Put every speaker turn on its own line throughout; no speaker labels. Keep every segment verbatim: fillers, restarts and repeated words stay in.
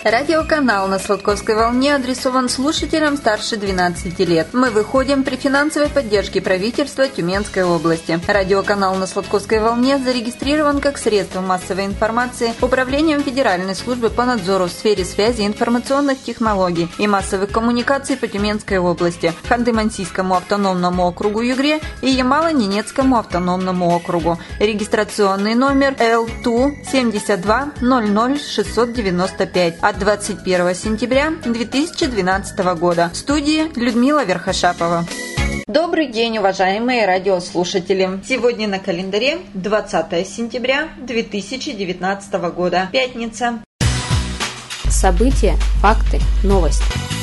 Радиоканал на Сладковской волне адресован слушателям старше двенадцати лет. Мы выходим при финансовой поддержке правительства Тюменской области. Радиоканал на Сладковской волне зарегистрирован как средство массовой информации Управлением Федеральной службы по надзору в сфере связи, информационных технологий и массовых коммуникаций по Тюменской области, Ханты-Мансийскому автономному округу Югре и Ямало-Ненецкому автономному округу. Регистрационный номер Эл Ту семьдесят два ноль ноль шестьсот девяносто пять от двадцать первого сентября две тысячи двенадцатого года. В студии Людмила Верхошапова. Добрый день, уважаемые радиослушатели! Сегодня на календаре двадцатое сентября две тысячи девятнадцатого года, пятница.
События, факты, новости.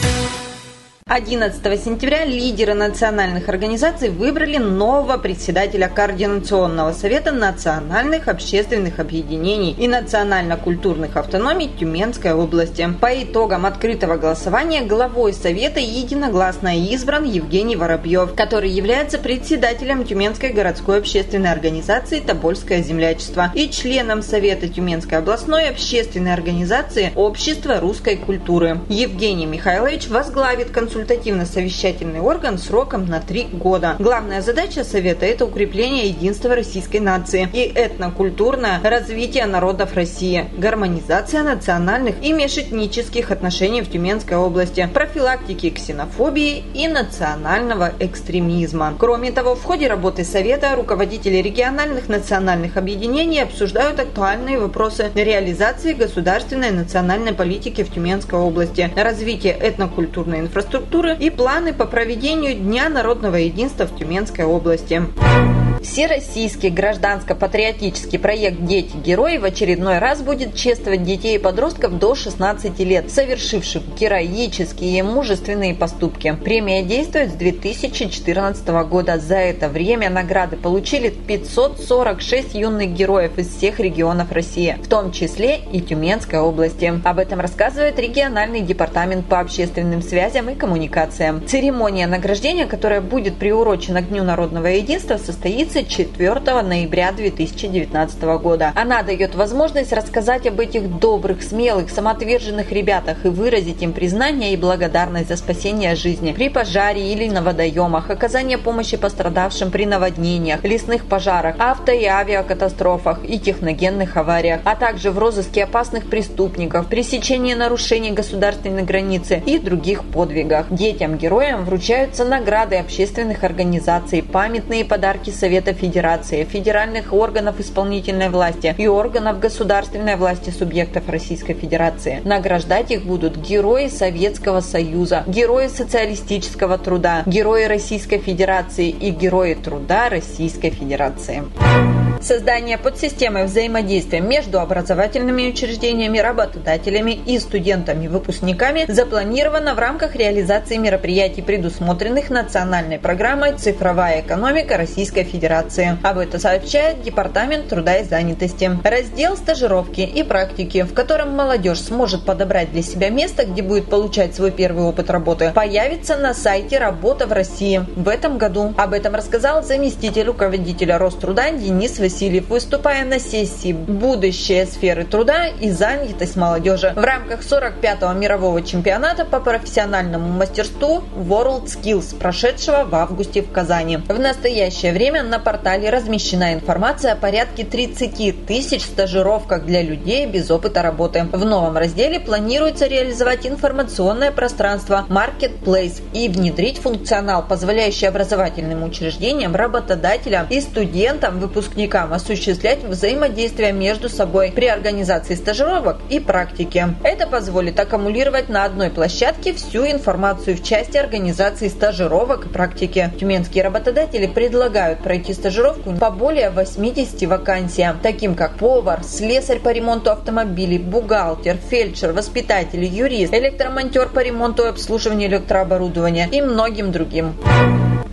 одиннадцатого сентября лидеры национальных организаций выбрали нового председателя Координационного совета национальных общественных объединений и национально-культурных автономий Тюменской области. По итогам открытого голосования главой совета единогласно избран Евгений Воробьев, который является председателем Тюменской городской общественной организации «Тобольское землячество» и членом совета Тюменской областной общественной организации «Общество русской культуры». Евгений Михайлович возглавит консультацию консультативно-совещательный орган сроком на три года. Главная задача Совета – это укрепление единства российской нации и этнокультурное развитие народов России, гармонизация национальных и межэтнических отношений в Тюменской области, профилактики ксенофобии и национального экстремизма. Кроме того, в ходе работы Совета руководители региональных национальных объединений обсуждают актуальные вопросы реализации государственной и национальной политики в Тюменской области, развитие этнокультурной инфраструктуры и планы по проведению Дня народного единства в Тюменской области. Всероссийский гражданско-патриотический проект «Дети-герои» в очередной раз будет чествовать детей и подростков до шестнадцати лет, совершивших героические и мужественные поступки. Премия действует с две тысячи четырнадцатого года. За это время награды получили пятьсот сорок шесть юных героев из всех регионов России, в том числе и Тюменской области. Об этом рассказывает региональный департамент по общественным связям и коммуникациям. Церемония награждения, которая будет приурочена к Дню народного единства, состоится четвёртого ноября две тысячи девятнадцатого года. Она дает возможность рассказать об этих добрых, смелых, самоотверженных ребятах и выразить им признание и благодарность за спасение жизни при пожаре или на водоемах, оказание помощи пострадавшим при наводнениях, лесных пожарах, авто- и авиакатастрофах и техногенных авариях, а также в розыске опасных преступников, пресечении нарушений государственной границы и других подвигах. Детям-героям вручаются награды общественных организаций, памятные подарки Совета Федерации, федеральных органов исполнительной власти и органов государственной власти субъектов Российской Федерации. Награждать их будут герои Советского Союза, герои социалистического труда, герои Российской Федерации и герои труда Российской Федерации. Создание подсистемы взаимодействия между образовательными учреждениями, работодателями и студентами-выпускниками запланировано в рамках реализации мероприятий, предусмотренных национальной программой «Цифровая экономика Российской Федерации». Об этом сообщает Департамент труда и занятости. Раздел «Стажировки и практики», в котором молодежь сможет подобрать для себя место, где будет получать свой первый опыт работы, появится на сайте «Работа в России» в этом году. Об этом рассказал заместитель руководителя Роструда Денис Васильев, выступая на сессии «Будущее сферы труда и занятость молодежи» в рамках сорок пятого мирового чемпионата по профессиональному мастерству World Skills, прошедшего в августе в Казани. В настоящее время на портале размещена информация о порядке тридцати тысяч стажировках для людей без опыта работы. В новом разделе планируется реализовать информационное пространство Marketplace и внедрить функционал, позволяющий образовательным учреждениям, работодателям и студентам, выпускникам осуществлять взаимодействие между собой при организации стажировок и практики. Это позволит аккумулировать на одной площадке всю информацию в части организации стажировок и практики. Тюменские работодатели предлагают пройти стажировку по более восьмидесяти вакансиям, таким как повар, слесарь по ремонту автомобилей, бухгалтер, фельдшер, воспитатель, юрист, электромонтер по ремонту и обслуживанию электрооборудования и многим другим.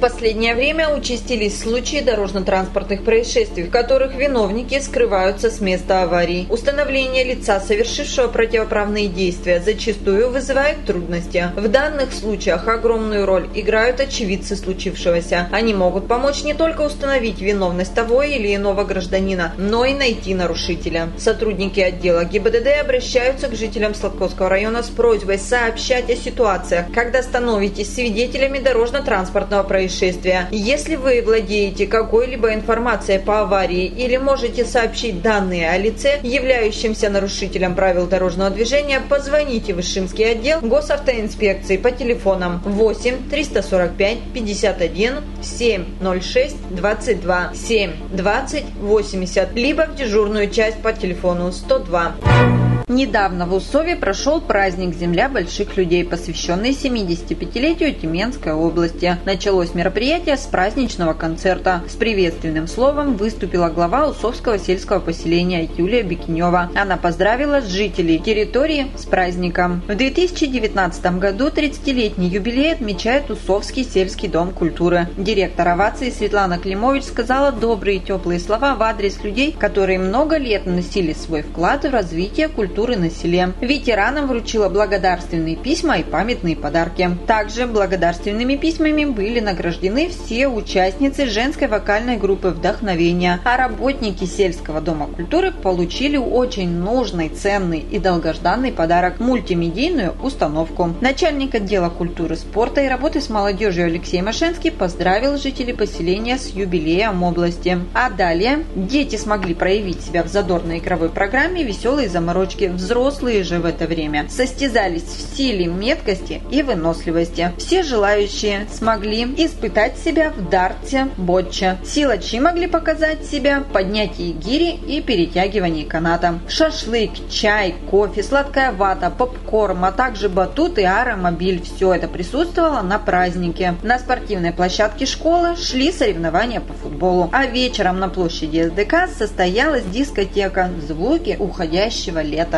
последнее время участились случаи дорожно-транспортных происшествий, в которых виновники скрываются с места аварий. Установление лица, совершившего противоправные действия, зачастую вызывает трудности. В данных случаях огромную роль играют очевидцы случившегося. Они могут помочь не только установить виновность того или иного гражданина, но и найти нарушителя. Сотрудники отдела ГИБДД обращаются к жителям Сладковского района с просьбой сообщать о ситуациях, когда становитесь свидетелями дорожно-транспортного происшествия. Если вы владеете какой-либо информацией по аварии или можете сообщить данные о лице, являющемся нарушителем правил дорожного движения, позвоните в Ишимский отдел госавтоинспекции по телефонам восемь триста сорок пять пятьдесят один семь ноль шесть двадцать два семь двадцать восемьдесят, либо в дежурную часть по телефону сто два. Недавно в Усове прошел праздник «Земля больших людей», посвященный семидесятипятилетию Тюменской области. Началось мероприятие с праздничного концерта. С приветственным словом выступила глава Усовского сельского поселения Юлия Бекинева. Она поздравила жителей территории с праздником. В две тысячи девятнадцатом году тридцатилетний юбилей отмечает Усовский сельский дом культуры. Директор овации Светлана Климович сказала добрые и теплые слова в адрес людей, которые много лет вносили свой вклад в развитие культуры на селе. Ветеранам вручила благодарственные письма и памятные подарки. Также благодарственными письмами были награждены все участницы женской вокальной группы «Вдохновение», а работники сельского дома культуры получили очень нужный, ценный и долгожданный подарок – мультимедийную установку. Начальник отдела культуры, спорта и работы с молодежью Алексей Машенский поздравил жителей поселения с юбилеем области. А далее дети смогли проявить себя в задорной игровой программе «Веселые заморочки». Взрослые же в это время состязались в силе, меткости и выносливости. Все желающие смогли испытать себя в дарте ботча. Силачи могли показать себя в поднятии гири и перетягивании каната. Шашлык, чай, кофе, сладкая вата, попкорн, а также батут и аэромобиль – все это присутствовало на празднике. На спортивной площадке школы шли соревнования по футболу, а вечером на площади СДК состоялась дискотека «Звуки уходящего лета».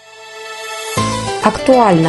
Актуально.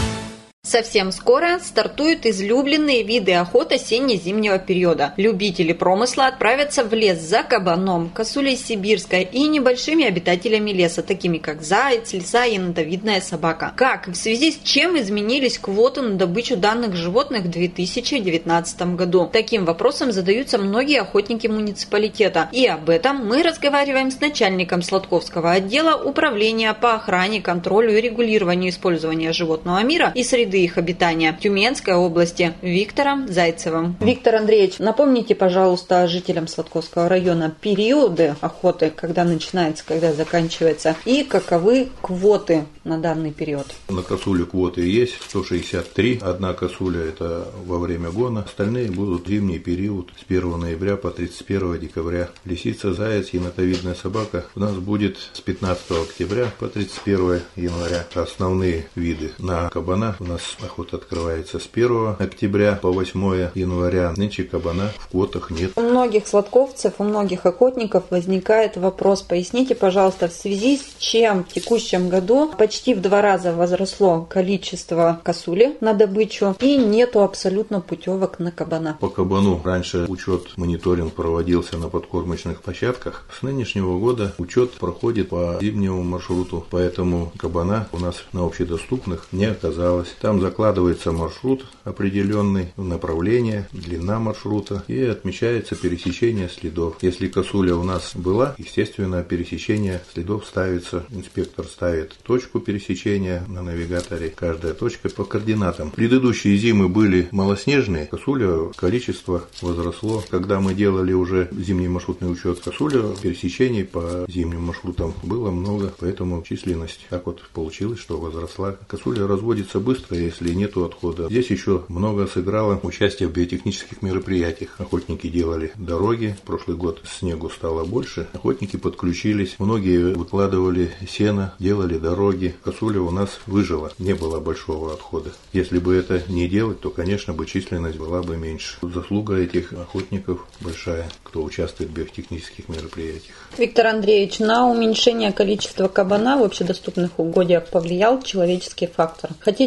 Совсем скоро стартуют излюбленные виды охот осенне-зимнего периода. Любители промысла отправятся в лес за кабаном, косулей сибирской и небольшими обитателями леса, такими как заяц, лиса и янтовидная собака. Как и в связи с чем изменились квоты на добычу данных животных в две тысячи девятнадцатом году? Таким вопросом задаются многие охотники муниципалитета. И об этом мы разговариваем с начальником Сладковского отдела Управления по охране, контролю и регулированию использования животного мира и среды их обитания Тюменской области Виктором Зайцевым. Виктор Андреевич, напомните, пожалуйста, жителям Сладковского района периоды охоты, когда начинается, когда заканчивается, и каковы квоты на данный период.
На косулю квоты есть сто шестьдесят три, одна косуля это во время гона, остальные будут в зимний период с первого ноября по тридцать первого декабря. Лисица, заяц, енотовидная собака у нас будет с пятнадцатого октября по тридцать первого января. Основные виды. На кабана у нас охота открывается с первого октября по восьмое января. Нынче кабана в квотах нет.
У многих сладковцев, у многих охотников возникает вопрос. Поясните, пожалуйста, в связи с чем в текущем году почти в два раза возросло количество косули на добычу и нету абсолютно путевок на кабана.
По кабану раньше учет, мониторинг проводился на подкормочных площадках. С нынешнего года учет проходит по зимнему маршруту, поэтому кабана у нас на общедоступных не оказалось. Там закладывается маршрут определенный, направление, длина маршрута и отмечается пересечение следов. Если косуля у нас была, естественно, пересечение следов ставится. Инспектор ставит точку пересечения на навигаторе. Каждая точка по координатам. Предыдущие зимы были малоснежные. Косуля количество возросло. Когда мы делали уже зимний маршрутный учет косуля, пересечений по зимним маршрутам было много, поэтому численность так вот получилось, что возросла. Косуля разводится быстро, если нету отхода. Здесь еще много сыграло участие в биотехнических мероприятиях. Охотники делали дороги. Прошлый год снегу стало больше. Охотники подключились. Многие выкладывали сено, делали дороги. Косуля у нас выжила. Не было большого отхода. Если бы это не делать, то, конечно, бы численность была бы меньше. Заслуга этих охотников большая, кто участвует в биотехнических мероприятиях.
Виктор Андреевич, на уменьшение количества кабана в общедоступных угодьях повлиял человеческий фактор. Хотите ли вы об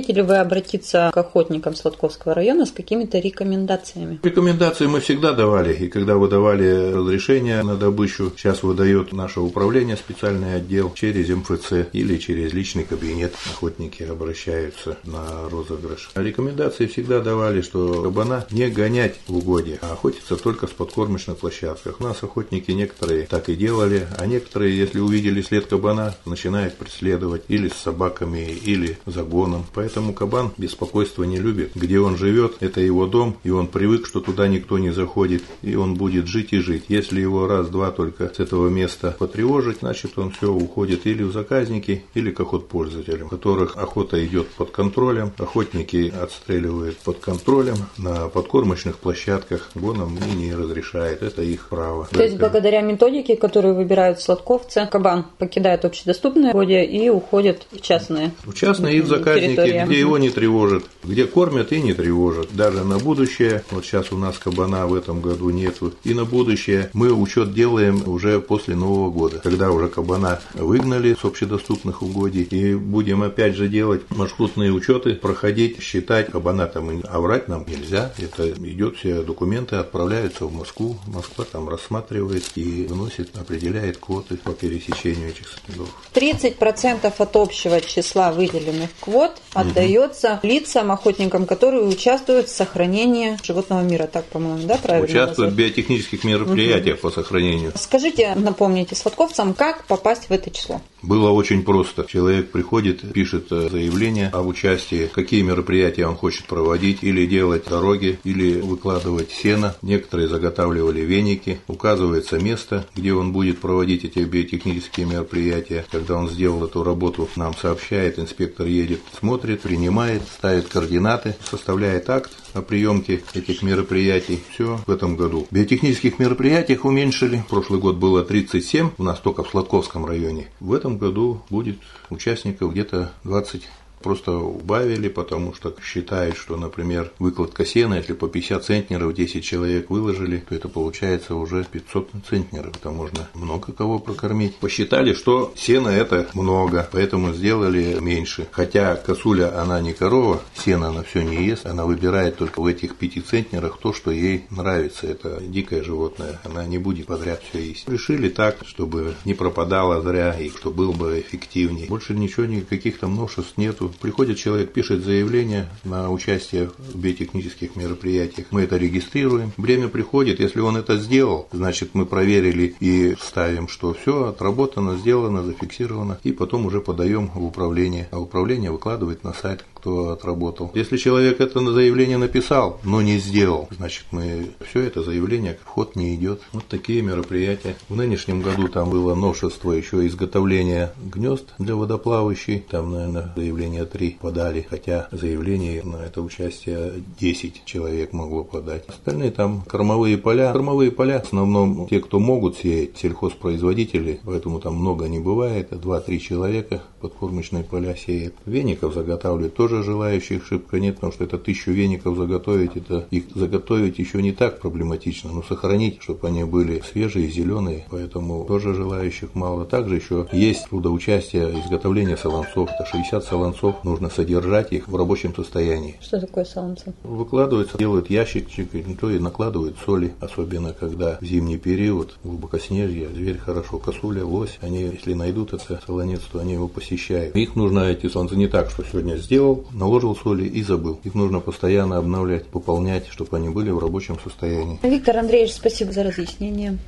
обратиться к охотникам Сладковского района с какими-то рекомендациями?
Рекомендации мы всегда давали, и когда выдавали разрешение на добычу, сейчас выдает наше управление, специальный отдел, через эм эф цэ или через личный кабинет охотники обращаются на розыгрыш. Рекомендации всегда давали, что кабана не гонять в угодье, а охотиться только с подкормочных площадках. У нас охотники некоторые так и делали, а некоторые, если увидели след кабана, начинают преследовать или с собаками, или загоном. Поэтому кабан беспокойства не любит. Где он живет, это его дом, и он привык, что туда никто не заходит, и он будет жить и жить. Если его раз-два только с этого места потревожить, значит он все уходит или в заказники, или к охотпользователям, у которых охота идет под контролем. Охотники отстреливают под контролем на подкормочных площадках, гоном и не разрешает. Это их право.
То есть благодаря методике, которую выбирают сладковцы, кабан покидает общедоступные угодья и уходит в частные.
В частные и в заказники, территории, где его не тревожат, где кормят и не тревожат. Даже на будущее, вот сейчас у нас кабана в этом году нету, и на будущее мы учет делаем уже после Нового года, когда уже кабана выгнали с общедоступных угодий, и будем опять же делать маршрутные учеты, проходить, считать. Кабана там, а врать нам нельзя, это идет, все документы отправляются в Москву, Москва там рассматривает и выносит, определяет квоты по пересечению этих следов.
тридцать процентов от общего числа выделенных квот отдается угу. лицам, охотникам, которые участвуют в сохранении животного мира. Так, по-моему, да, правильно?
Участвуют в биотехнических мероприятиях угу. по сохранению.
Скажите, напомните сладковцам, как попасть в это число?
Было очень просто. Человек приходит, пишет заявление об участии, какие мероприятия он хочет проводить, или делать дороги, или выкладывать сено. Некоторые заготавливали веники. Указывается место, где он будет проводить эти биотехнические мероприятия. Когда он сделал эту работу, нам сообщает, инспектор едет, смотрит, принимает, ставит координаты, составляет акт о приемке этих мероприятий. Все в этом году. Биотехнических мероприятиях уменьшили. Прошлый год было тридцать семь, у нас только в Сладковском районе. В этом году будет участников где-то двадцать. Просто убавили, потому что считают, что, например, выкладка сена, если по пятьдесят центнеров десять человек выложили, то это получается уже пятьсот центнеров. Это можно много кого прокормить. Посчитали, что сена это много, поэтому сделали меньше. Хотя косуля, она не корова, сено она все не ест, она выбирает только в этих пяти центнерах то, что ей нравится. Это дикое животное, она не будет подряд все есть. Решили так, чтобы не пропадало зря и что было бы эффективнее. Больше ничего, никаких там новшеств нету. Приходит человек, пишет заявление на участие в биотехнических мероприятиях. Мы это регистрируем. Время приходит, если он это сделал, значит мы проверили и ставим, что все отработано, сделано, зафиксировано, и потом уже подаем в управление. А управление выкладывает на сайт, кто отработал. Если человек это на заявление написал, но не сделал, значит мы все это заявление в ход не идет. Вот такие мероприятия. В нынешнем году там было новшество еще изготовление гнезд для водоплавающей. Там, наверное, заявление три подали, хотя заявление на это участие десять человек могло подать. Остальные там кормовые поля. Кормовые поля в основном те, кто могут сеять, сельхозпроизводители, поэтому там много не бывает, два-три человека подкормочные поля сеют. Веников заготавливают тоже желающих шибко нет, потому что это тысячу веников заготовить, это их заготовить еще не так проблематично, но сохранить, чтобы они были свежие, зеленые, поэтому тоже желающих мало. Также еще есть трудоучастие изготовления солонцов, это шестьдесят солонцов, нужно содержать их в рабочем состоянии.
Что такое солонцы?
Выкладываются, делают ящичек, то и накладывают соли, особенно когда в зимний период, глубокоснежье, зверь хорошо, косуля, лось, они, если найдут это солонец, то они его посещают. Их нужно, эти солонцы, не так, что сегодня сделал, наложил соли и забыл. Их нужно постоянно обновлять, пополнять, чтобы они были в рабочем состоянии.
Виктор Андреевич, спасибо за разъяснение.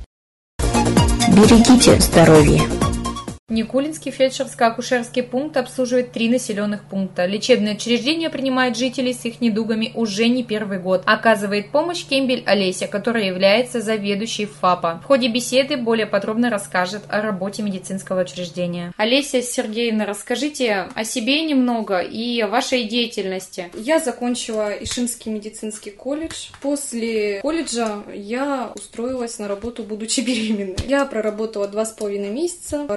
Берегите здоровье.
Никулинский фельдшерско-акушерский пункт обслуживает три населенных пункта. Лечебное учреждение принимает жителей с их недугами уже не первый год. Оказывает помощь Кембель Олеся, которая является заведующей ФАПа. В ходе беседы более подробно расскажет о работе медицинского учреждения. Олеся Сергеевна, расскажите о себе немного и о вашей деятельности.
Я закончила Ишимский медицинский колледж. После колледжа я устроилась на работу, будучи беременной. Я проработала два с половиной месяца. Работала я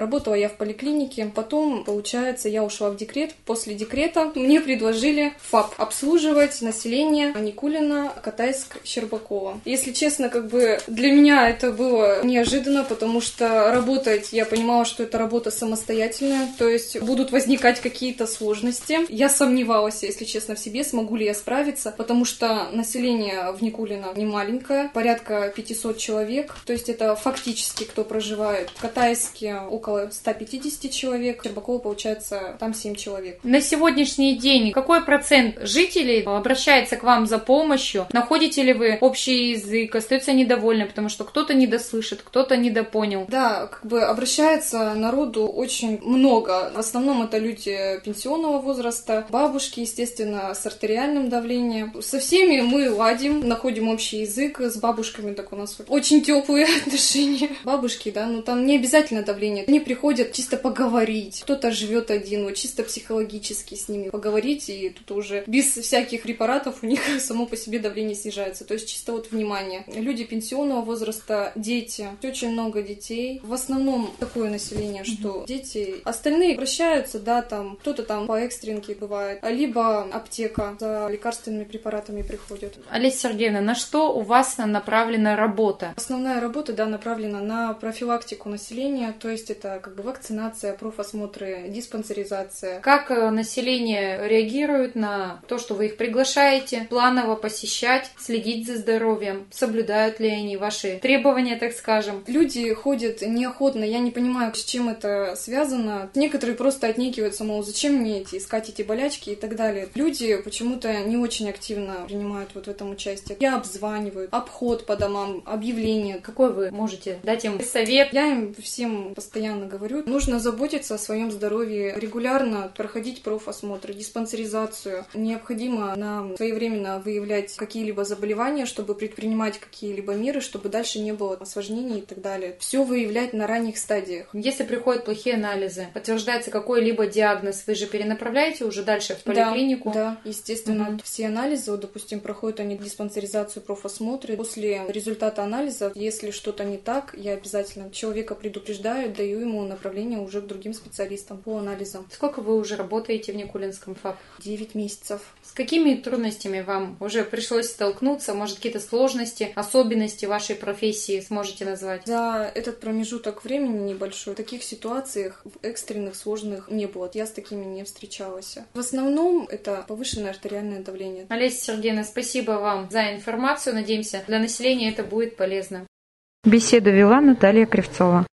я в поликлинике. Потом, получается, я ушла в декрет. После декрета мне предложили ФАП обслуживать население Никулина, Катайск, Щербакова. Если честно, как бы для меня это было неожиданно, потому что работать, я понимала, что это работа самостоятельная, то есть будут возникать какие-то сложности. Я сомневалась, если честно, в себе, смогу ли я справиться, потому что население в Никулино не маленькое, порядка пятьсот человек, то есть это фактически кто проживает. В Катайске около ста пятидесяти человек, в Щербаково, получается, там семь человек.
На сегодняшний день какой процент жителей обращается к вам за помощью? Находите ли вы общий язык, остаются недовольны, потому что кто-то недослышит, кто-то недопонял?
Да, как бы обращается народу очень много. В основном это люди пенсионного возраста, бабушки, естественно, с артериальным давлением. Со всеми мы ладим, находим общий язык. С бабушками так у нас очень теплые отношения. Бабушки, да, ну там не обязательно давление. Они приходят чисто поговорить. Кто-то живет один, вот чисто психологически с ними поговорить, и тут уже без всяких препаратов у них само по себе давление снижается. То есть чисто вот внимание. Люди пенсионного возраста, дети. Очень много детей. В основном такое население, что mm-hmm. дети. Остальные обращаются, да, там кто-то там по экстренке бывает, либо аптека за лекарственными препаратами приходят.
Олеся Сергеевна, на что у вас направлена работа?
Основная работа, да, направлена на профилактику населения, то есть это как бы вакцинация, профосмотры, диспансеризация.
Как население реагирует на то, что вы их приглашаете планово посещать, следить за здоровьем? Соблюдают ли они ваши требования, так скажем?
Люди ходят неохотно, я не понимаю, с чем это связано. Некоторые просто отнекиваются, мол, зачем мне эти, искать эти болячки и так далее. Люди почему-то не очень активно принимают вот в этом участие. Я обзваниваю, обход по домам, объявления.
Какой вы можете дать им совет?
Я им всем постоянно говорю, нужно заботиться о своем здоровье, регулярно проходить профосмотры, диспансеризацию. Необходимо нам своевременно выявлять какие-либо заболевания, чтобы предпринимать какие-либо меры, чтобы дальше не было осложнений и так далее. Все выявлять на ранних стадиях.
Если приходят плохие анализы, подтверждается какой-либо диагноз, вы же перенаправляете уже дальше в поликлинику?
Да, да, естественно.
Угу.
Все анализы, вот, допустим, проходят они диспансеризацию, профосмотры. После результата анализа, если что-то не так, я обязательно человека предупреждаю, даю ему направление уже к другим специалистам по анализам.
Сколько вы уже работаете в Никулинском ФАП?
Девять месяцев.
С какими трудностями вам уже пришлось столкнуться? Может, какие-то сложности, особенности вашей профессии сможете назвать?
За этот промежуток времени небольшой, в таких ситуациях экстренных, сложных не было. Я с такими не встречалась. В основном это повышенное артериальное давление.
Олеся Сергеевна, спасибо вам за информацию. Надеемся, для населения это будет полезно.
Беседу вела Наталья Кривцова.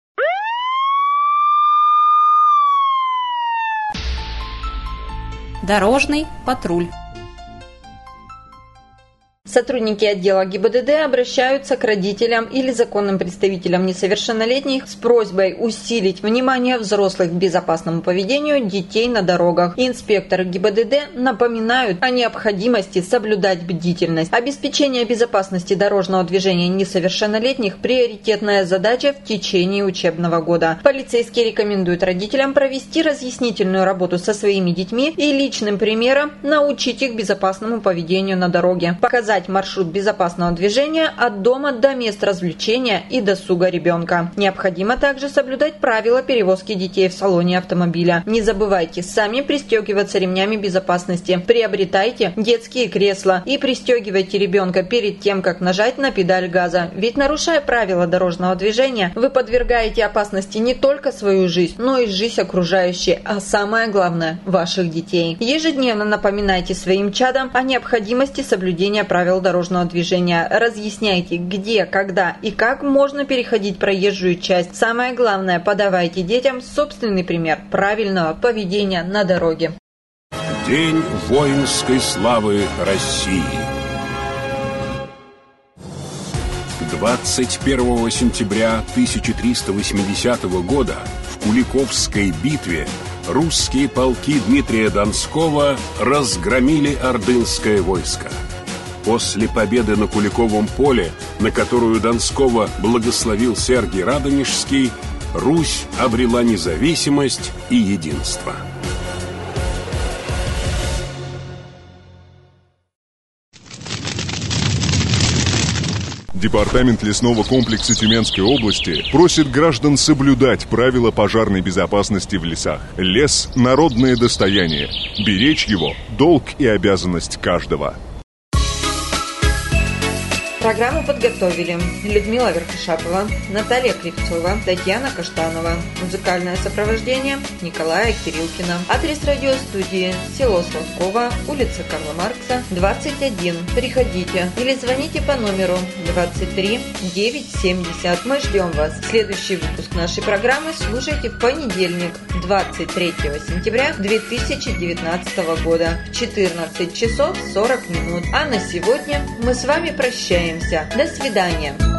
Дорожный патруль.
Сотрудники отдела ГИБДД обращаются к родителям или законным представителям несовершеннолетних с просьбой усилить внимание взрослых к безопасному поведению детей на дорогах. Инспекторы ГИБДД напоминают о необходимости соблюдать бдительность. Обеспечение безопасности дорожного движения несовершеннолетних – приоритетная задача в течение учебного года. Полицейские рекомендуют родителям провести разъяснительную работу со своими детьми и личным примером научить их безопасному поведению на дороге, показать маршрут безопасного движения от дома до мест развлечения и досуга ребенка. Необходимо также соблюдать правила перевозки детей в салоне автомобиля. Не забывайте сами пристегиваться ремнями безопасности. Приобретайте детские кресла и пристегивайте ребенка перед тем, как нажать на педаль газа. Ведь, нарушая правила дорожного движения, вы подвергаете опасности не только свою жизнь, но и жизнь окружающей, а самое главное – ваших детей. Ежедневно напоминайте своим чадам о необходимости соблюдения правил дорожного движения. Разъясняйте, где, когда и как можно переходить проезжую часть. Самое главное, подавайте детям собственный пример правильного поведения на дороге.
День воинской славы России. двадцать первого сентября тысяча триста восьмидесятого года в Куликовской битве русские полки Дмитрия Донского разгромили ордынское войско. После победы на Куликовом поле, на которую Донского благословил Сергий Радонежский, Русь обрела независимость и единство.
Департамент лесного комплекса Тюменской области просит граждан соблюдать правила пожарной безопасности в лесах. Лес – народное достояние. Беречь его – долг и обязанность каждого.
Программу подготовили Людмила Верхошапова, Наталья Кривцова, Татьяна Каштанова. Музыкальное сопровождение Николая Кирилкина. Адрес радиостудии: село Сладково, улица Карла Маркса, двадцать один. Приходите или звоните по номеру двадцать три девятьсот семьдесят. Мы ждем вас. Следующий выпуск нашей программы слушайте в понедельник, двадцать третьего сентября две тысячи девятнадцатого года в четырнадцать часов сорок минут. А на сегодня мы с вами прощаемся. До свидания.